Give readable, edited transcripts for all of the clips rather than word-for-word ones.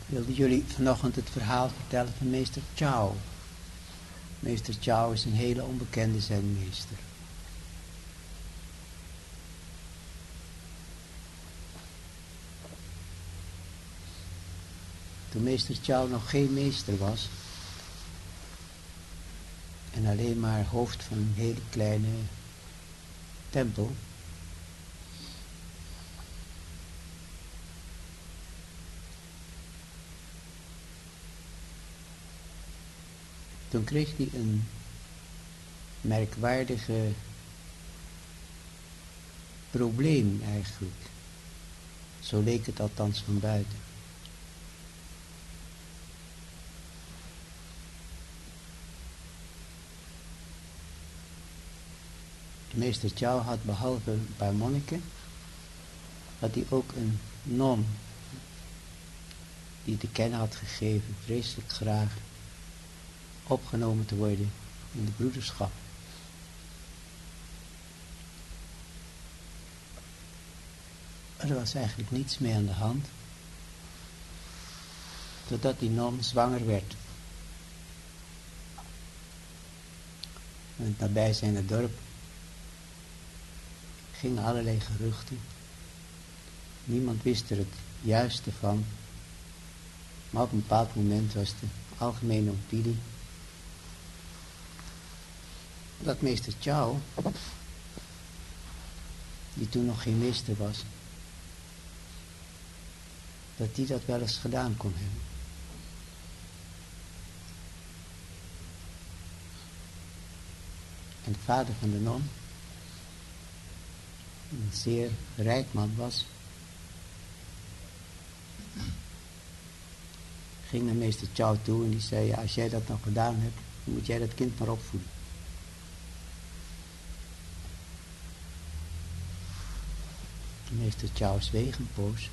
wilde jullie vanochtend het verhaal vertellen van meester Chao. Meester Chao is een hele onbekende zenmeester. Toen meester Chao nog geen meester was en alleen maar hoofd van een hele kleine tempel, toen kreeg hij een merkwaardige probleem eigenlijk. Zo leek het althans van buiten. Meester Chao had behalve een paar monniken, had hij ook een non, die te kennen had gegeven, vreselijk graag opgenomen te worden in de broederschap. Er was eigenlijk niets mee aan de hand, totdat die non zwanger werd. In het nabijzijnde dorp gingen allerlei geruchten. Niemand wist er het juiste van. Maar op een bepaald moment was de algemene opinie dat meester Chao, die toen nog geen meester was, dat die dat wel eens gedaan kon hebben. En de vader van de non, een zeer rijk man was, ging naar meester Chao toe en die zei, ja, als jij dat nou gedaan hebt, dan moet jij dat kind maar opvoeden. Meester Chao zweeg een poos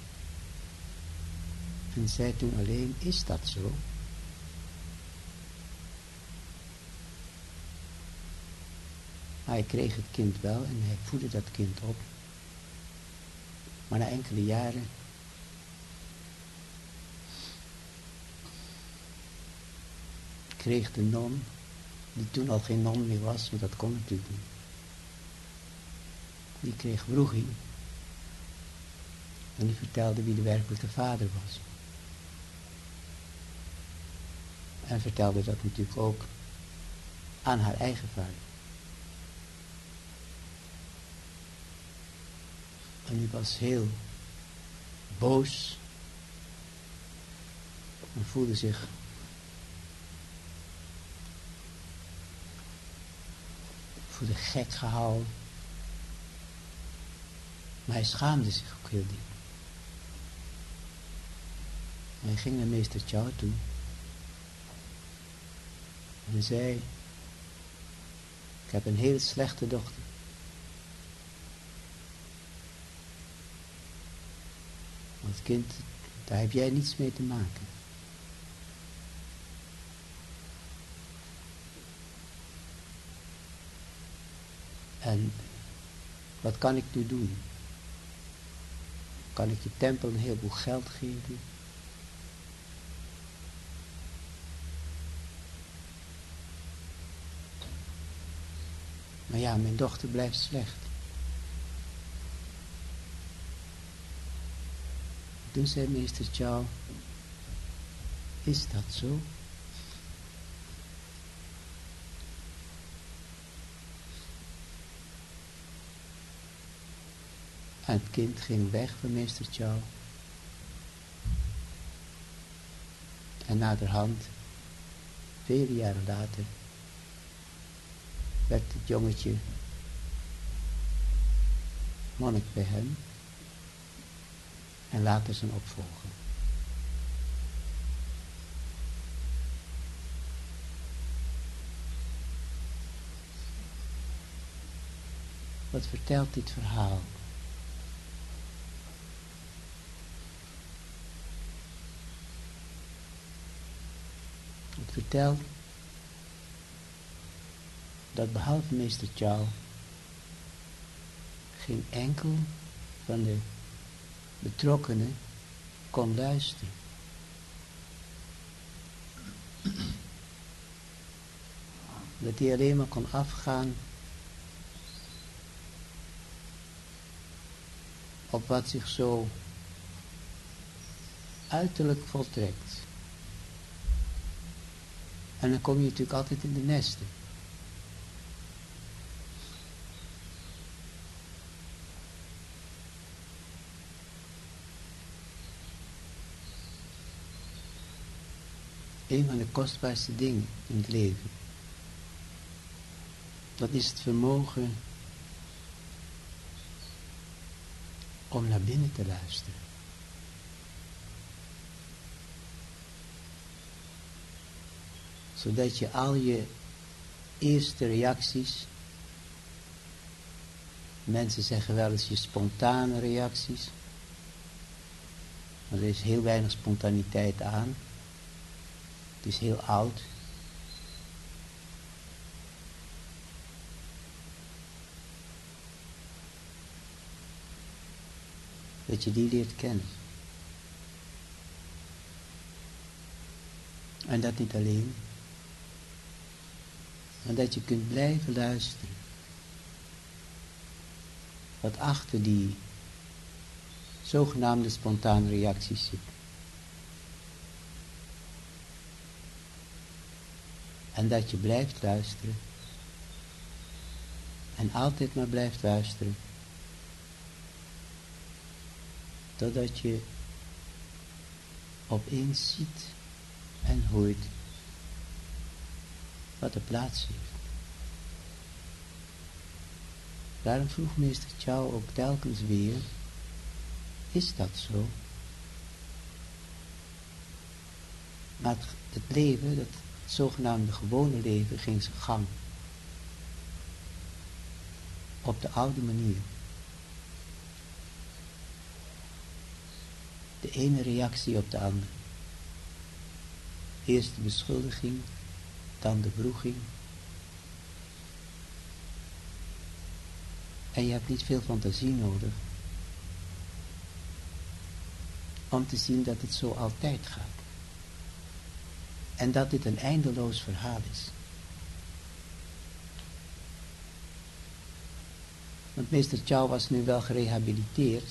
en zei toen alleen, is dat zo? Hij kreeg het kind wel en hij voedde dat kind op. Maar na enkele jaren kreeg de non, die toen al geen non meer was, want dat kon natuurlijk niet, die kreeg wroeging. En die vertelde wie de werkelijke vader was. En vertelde dat natuurlijk ook aan haar eigen vader. En die was heel boos. En voelde zich gek gehouden. Maar hij schaamde zich ook heel diep. En hij ging naar meester Chao toe. En hij zei, ik heb een heel slechte dochter. Want kind, daar heb jij niets mee te maken. En wat kan ik nu doen? Kan ik je tempel een heleboel geld geven? Maar ja, mijn dochter blijft slecht. Toen zei meester Chao, is dat zo? En het kind ging weg van meester Chao. En naderhand, vele jaren later, werd het jongetje monnik bij hem en later zijn opvolger. Wat vertelt dit verhaal? Het vertelt dat behalve meester Chao geen enkel van de betrokkenen kon luisteren. Dat die alleen maar kon afgaan op wat zich zo uiterlijk voltrekt. En dan kom je natuurlijk altijd in de nesten. Een van de kostbaarste dingen in het leven. Dat is het vermogen om naar binnen te luisteren. Zodat je al je eerste reacties, mensen zeggen wel eens je spontane reacties, maar er is heel weinig spontaniteit aan. Het is heel oud. Dat je die leert kennen. En dat niet alleen, maar dat je kunt blijven luisteren. Wat achter die zogenaamde spontane reacties zit. En dat je blijft luisteren. En altijd maar blijft luisteren. Totdat je opeens ziet en hoort wat er plaats heeft. Daarom vroeg meester Chao ook telkens weer, is dat zo? Maar het leven, het zogenaamde gewone leven, ging zijn gang. Op de oude manier. De ene reactie op de andere. Eerst de beschuldiging, dan de wroeging. En je hebt niet veel fantasie nodig om te zien dat het zo altijd gaat. En dat dit een eindeloos verhaal is. Want meester Chao was nu wel gerehabiliteerd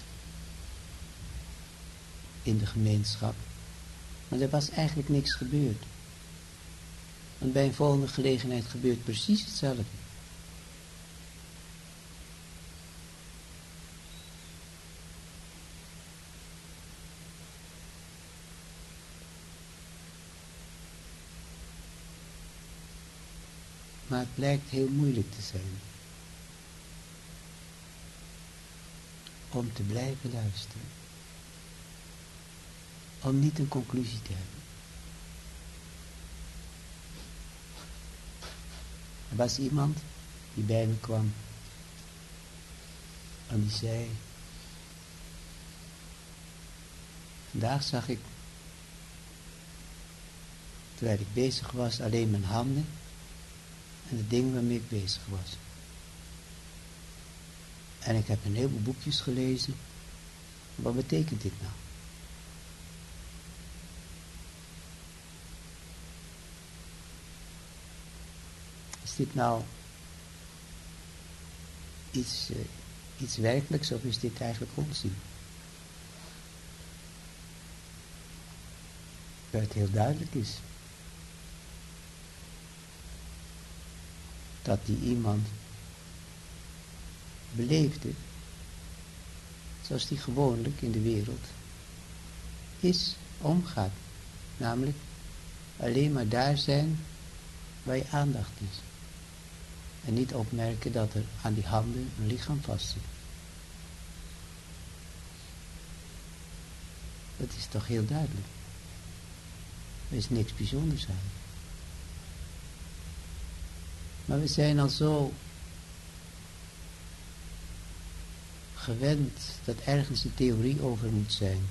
in de gemeenschap, maar er was eigenlijk niks gebeurd. Want bij een volgende gelegenheid gebeurt precies hetzelfde. Maar het blijkt heel moeilijk te zijn om te blijven luisteren. Om niet een conclusie te hebben. Er was iemand die bij me kwam en die zei, vandaag zag ik, terwijl ik bezig was, alleen mijn handen en de dingen waarmee ik bezig was. En ik heb een heleboel boekjes gelezen. Wat betekent dit nou? Is dit nou iets werkelijks of is dit eigenlijk onzin? Waar het heel duidelijk is dat die iemand beleefde zoals die gewoonlijk in de wereld omgaat. Namelijk alleen maar daar zijn waar je aandacht is. En niet opmerken dat er aan die handen een lichaam vastzit. Dat is toch heel duidelijk. Er is niks bijzonders aan. Maar we zijn al zo gewend dat ergens een theorie over moet zijn.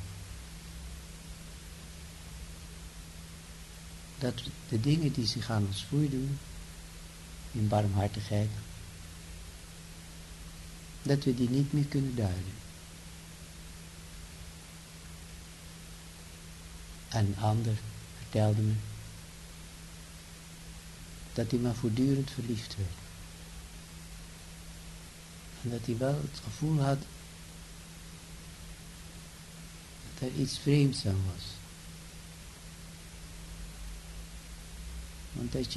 Dat de dingen die zich aan ons voordoen, in barmhartigheid, dat we die niet meer kunnen duiden. En een ander vertelde me dat hij maar voortdurend verliefd werd. En dat hij wel het gevoel had dat er iets vreemds aan was. Want dat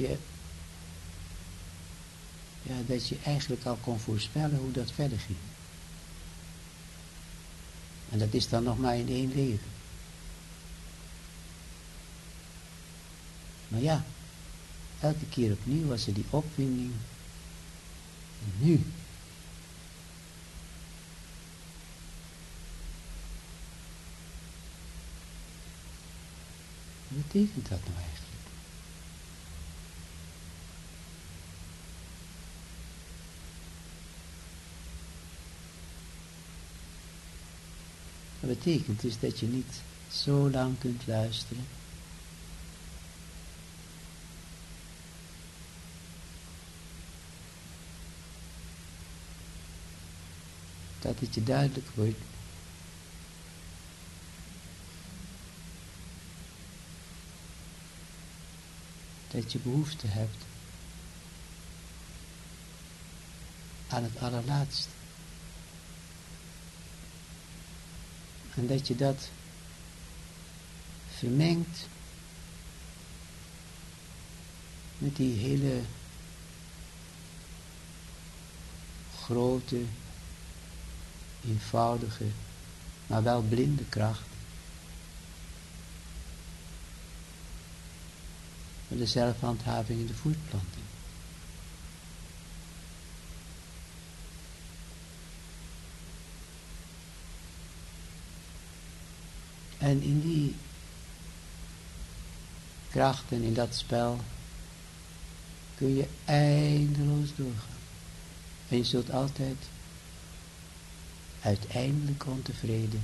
je eigenlijk al kon voorspellen hoe dat verder ging. En dat is dan nog maar in 1 leven. Maar ja, elke keer opnieuw was er die opwinding. En nu. Wat betekent dat nou eigenlijk? Dat betekent dus dat je niet zo lang kunt luisteren. Dat het je duidelijk wordt dat je behoefte hebt aan het allerlaatste. En dat je dat vermengt met die hele grote, eenvoudige, maar wel blinde kracht van de zelfhandhaving in de voortplanting. En in die kracht en in dat spel kun je eindeloos doorgaan. En je zult altijd uiteindelijk ontevreden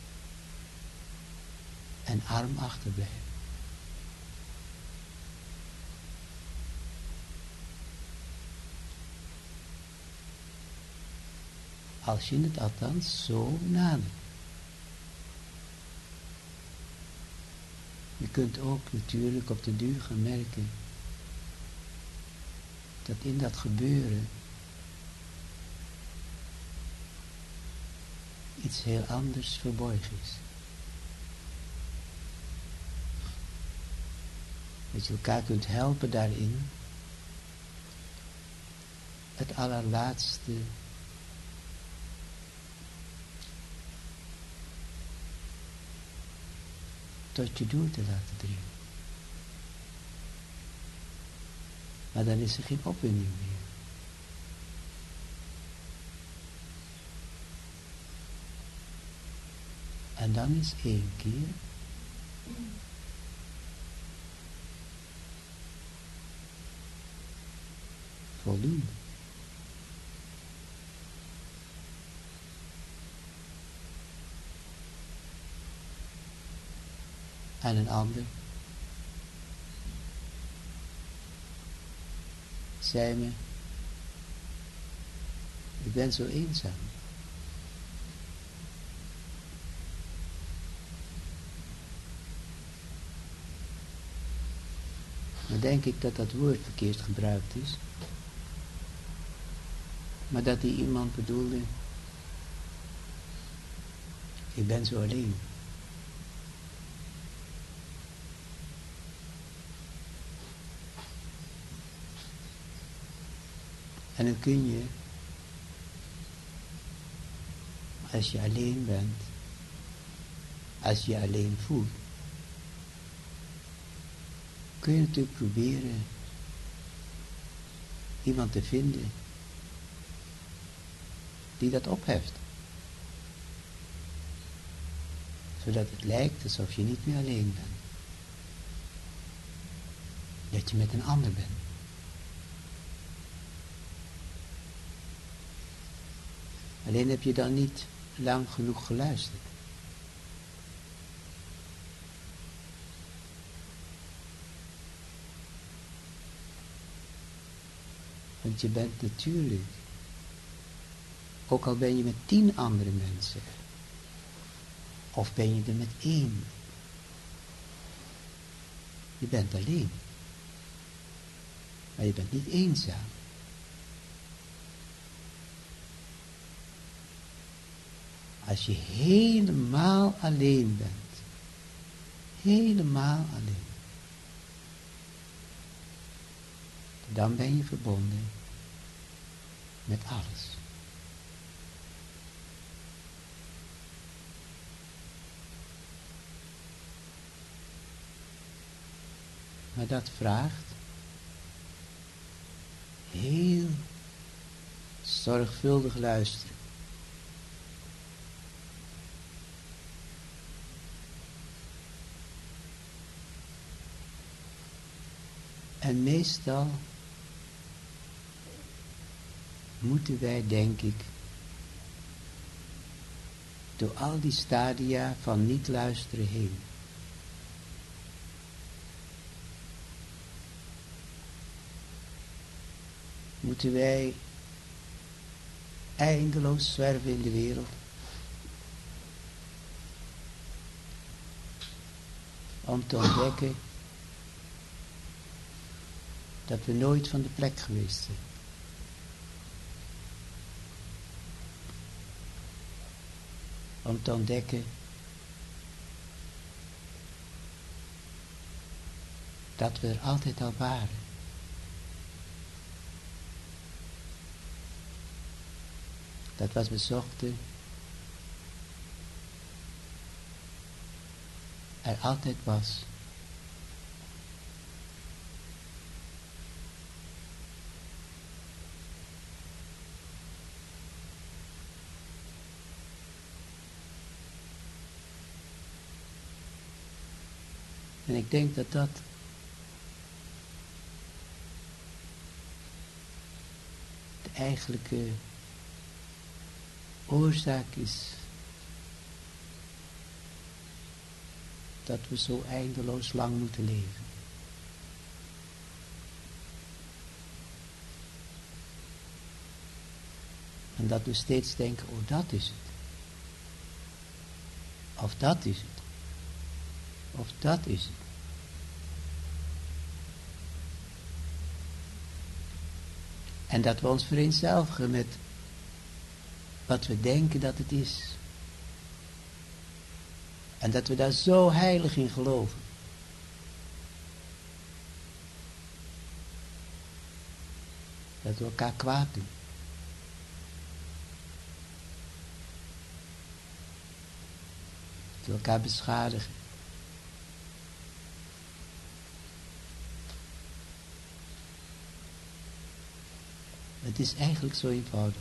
en arm achterblijven. Als je het althans zo nadert. Je kunt ook natuurlijk op de duur gaan merken dat in dat gebeuren iets heel anders verborgen is. Dat je elkaar kunt helpen daarin het allerlaatste tot je door te laten dringen. Maar dan is er geen opwinding meer. En dan is 1 keer voldoende. En een ander zei me, ik ben zo eenzaam. Dan denk ik dat dat woord verkeerd gebruikt is. Maar dat die iemand bedoelde, ik ben zo alleen. En dan kun je, als je alleen bent, als je je alleen voelt, kun je natuurlijk proberen iemand te vinden die dat opheft. Zodat het lijkt alsof je niet meer alleen bent. Dat je met een ander bent. Alleen heb je dan niet lang genoeg geluisterd. Want je bent natuurlijk, ook al ben je met 10 andere mensen, of ben je er met 1, je bent alleen. Maar je bent niet eenzaam. Als je helemaal alleen bent. Helemaal alleen. Dan ben je verbonden met alles. Maar dat vraagt heel zorgvuldig luisteren. En meestal moeten wij, denk ik, door al die stadia van niet luisteren heen. Moeten wij eindeloos zwerven in de wereld. Om te ontdekken dat we nooit van de plek geweest zijn. Om te ontdekken dat we er altijd al waren. Dat wat we zochten er altijd was. En ik denk dat dat de eigenlijke oorzaak is dat we zo eindeloos lang moeten leven. En dat we steeds denken, oh dat is het. Of dat is het. Of dat is het. En dat we ons vereenzelvigen met wat we denken dat het is. En dat we daar zo heilig in geloven. Dat we elkaar kwaad doen. Dat we elkaar beschadigen. Het is eigenlijk zo eenvoudig.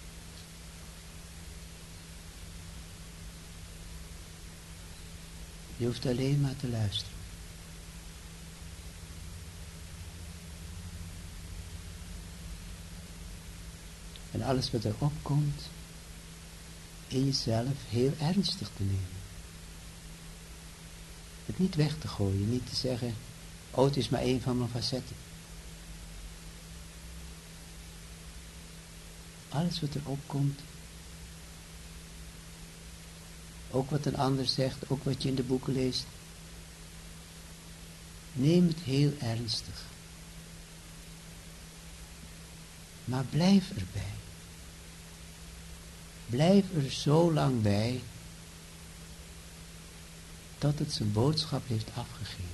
Je hoeft alleen maar te luisteren. En alles wat erop komt, in jezelf heel ernstig te nemen. Het niet weg te gooien, niet te zeggen, oh het is maar één van mijn facetten. Alles wat erop komt, ook wat een ander zegt, ook wat je in de boeken leest, neem het heel ernstig. Maar blijf erbij. Blijf er zo lang bij, tot het zijn boodschap heeft afgegeven.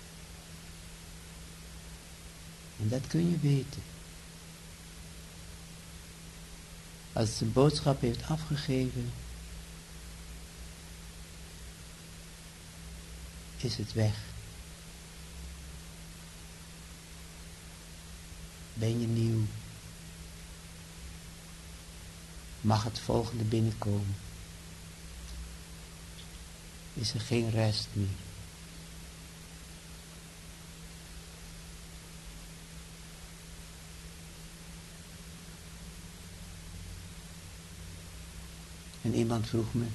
En dat kun je weten. Als het zijn boodschap heeft afgegeven, is het weg. Ben je nieuw? Mag het volgende binnenkomen? Is er geen rest meer? En iemand vroeg me,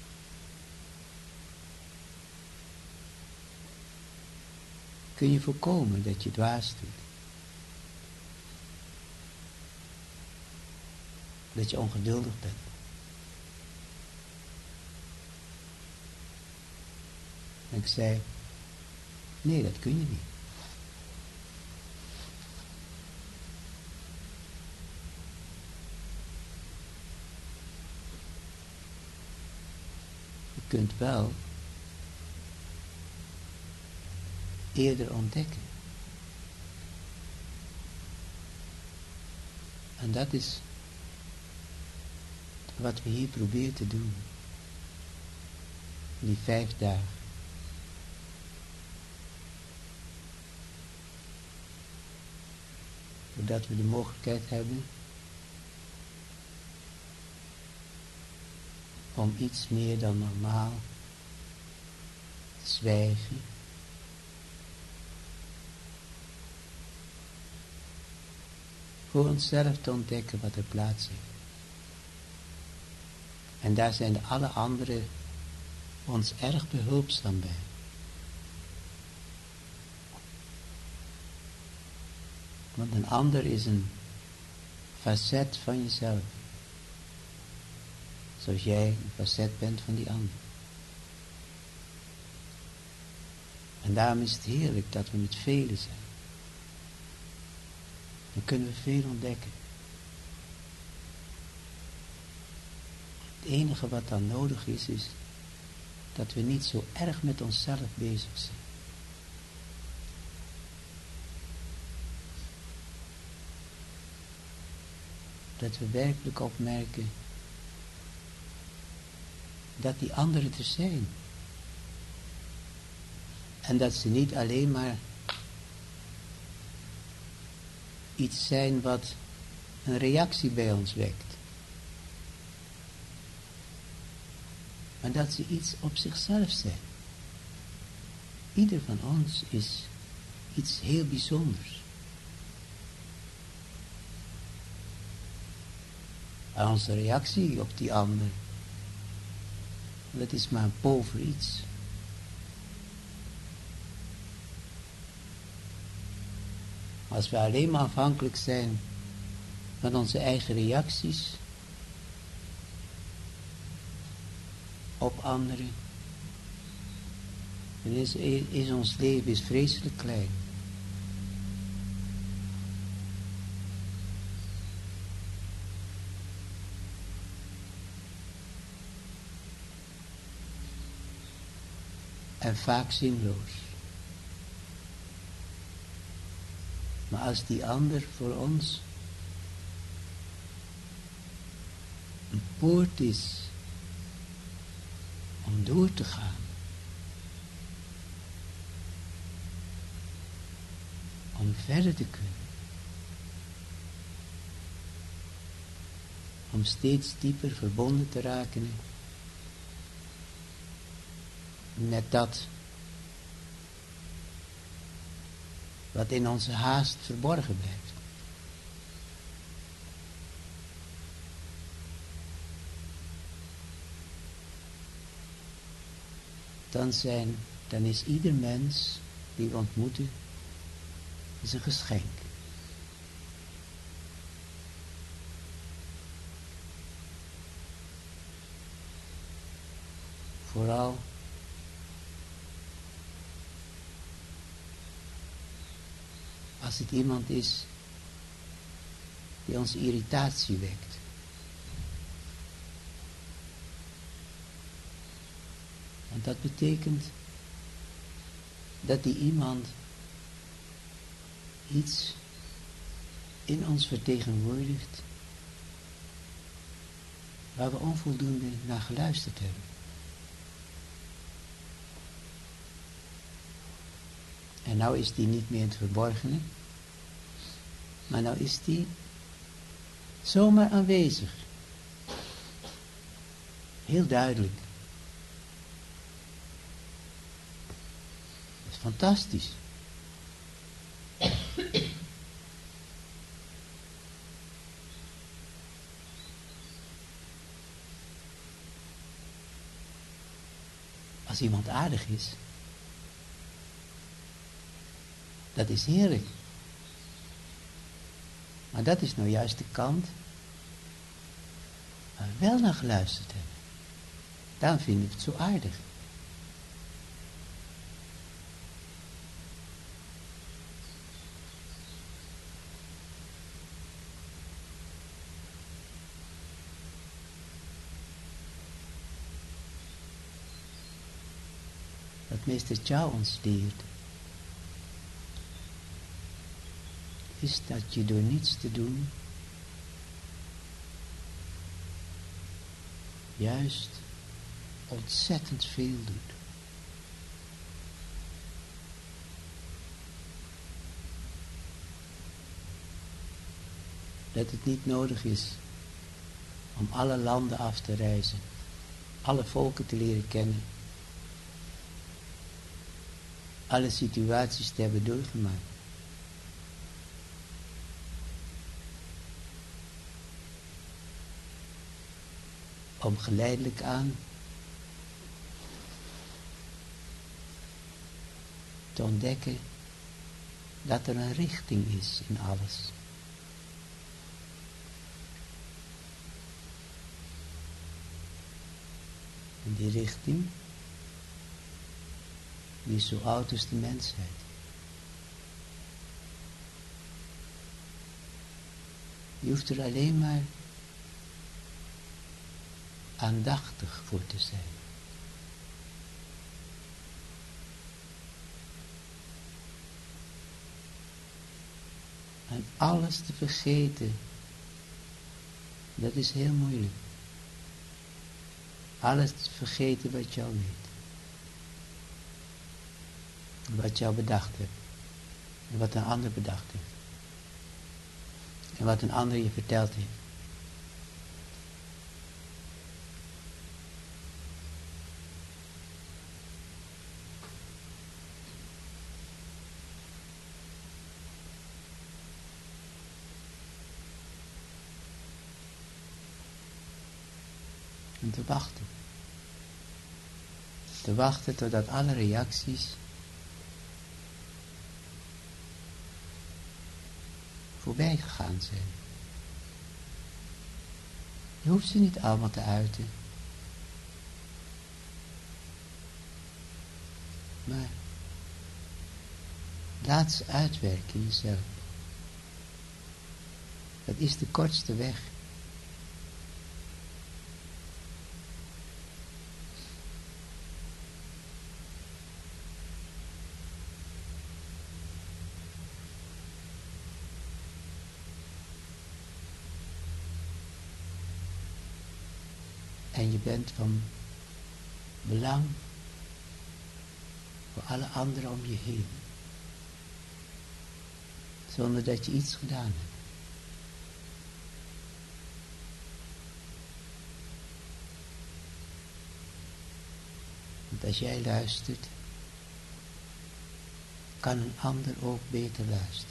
kun je voorkomen dat je dwaas doet? Dat je ongeduldig bent? En ik zei, nee, dat kun je niet. kunt wel eerder ontdekken. En dat is wat we hier proberen te doen. In die 5 dagen. Zodat we de mogelijkheid hebben om iets meer dan normaal te zwijgen. Voor onszelf te ontdekken wat er plaats heeft. En daar zijn alle anderen ons erg behulpzaam bij. Want een ander is een facet van jezelf. Zoals jij een facet bent van die ander. En daarom is het heerlijk dat we met velen zijn. Dan kunnen we veel ontdekken. Het enige wat dan nodig is, is dat we niet zo erg met onszelf bezig zijn. Dat we werkelijk opmerken dat die anderen er zijn. En dat ze niet alleen maar iets zijn wat een reactie bij ons wekt. Maar dat ze iets op zichzelf zijn. Ieder van ons is iets heel bijzonders. En onze reactie op die ander, dat is maar een pover iets. Als we alleen maar afhankelijk zijn van onze eigen reacties op anderen, dan is ons leven vreselijk klein. En vaak zinloos. Maar als die ander voor ons een poort is om door te gaan, om verder te kunnen, om steeds dieper verbonden te raken met dat wat in onze haast verborgen blijft. Dan is ieder mens die we ontmoeten, is een geschenk. Vooral als het iemand is die onze irritatie wekt. Want dat betekent dat die iemand iets in ons vertegenwoordigt waar we onvoldoende naar geluisterd hebben. En nou is die niet meer in het verborgene, maar nou is die zomaar aanwezig. Heel duidelijk. Dat is fantastisch. Als iemand aardig is, dat is heerlijk. Maar dat is nou juist de kant waar we wel naar geluisterd hebben. Daarom vind ik het zo aardig. wat meester Chow ons leert, is dat je door niets te doen juist ontzettend veel doet. Dat het niet nodig is om alle landen af te reizen, alle volken te leren kennen, alle situaties te hebben doorgemaakt. Om geleidelijk aan te ontdekken dat er een richting is in alles. En die richting, die is zo oud als de mensheid. Je hoeft er alleen maar aandachtig voor te zijn. En alles te vergeten, dat is heel moeilijk. Alles te vergeten wat jou weet. Wat jou bedacht hebt. En wat een ander bedacht heeft. En wat een ander je verteld heeft. En te wachten. Te wachten totdat alle reacties voorbij gegaan zijn. Je hoeft ze niet allemaal te uiten. Maar laat ze uitwerken in jezelf. Dat is de kortste weg. En je bent van belang voor alle anderen om je heen. Zonder dat je iets gedaan hebt. Want als jij luistert, kan een ander ook beter luisteren.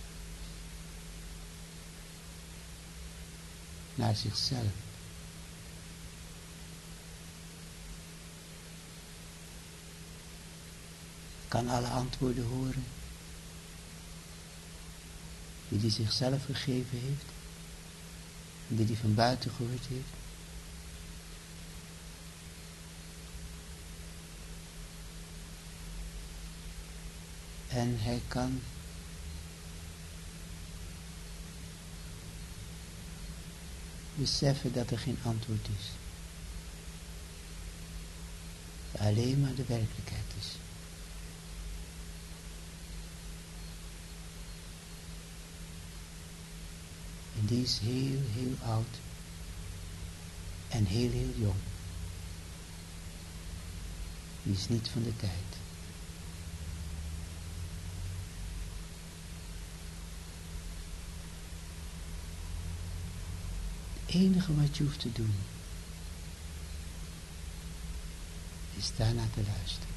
Naar zichzelf. Kan alle antwoorden horen die hij zichzelf gegeven heeft en die hij van buiten gehoord heeft. En hij kan beseffen dat er geen antwoord is. Dat alleen maar de werkelijkheid is. En die is heel, heel oud. En heel, heel jong. Die is niet van de tijd. Het enige wat je hoeft te doen, is daarnaar te luisteren.